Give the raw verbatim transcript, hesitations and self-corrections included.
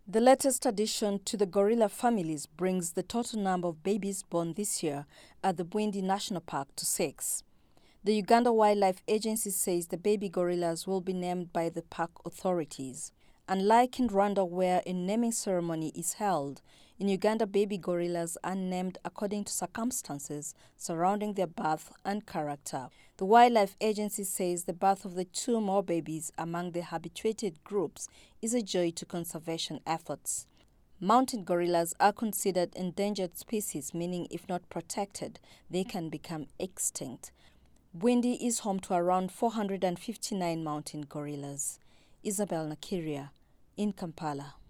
The latest addition to the gorilla families brings the total number of babies born this year at the Bwindi National Park to six. The Uganda Wildlife Agency says the baby gorillas will be named by the park authorities. Unlike in Rwanda, where a naming ceremony is held, in Uganda baby gorillas are named according to circumstances surrounding their birth and character. The Wildlife Agency says the birth of the two more babies among the habituated groups is a joy to conservation efforts. Mountain gorillas are considered endangered species, meaning if not protected, they can become extinct. Bwindi is home to around four hundred fifty-nine mountain gorillas. Isabel Nakiria in Kampala.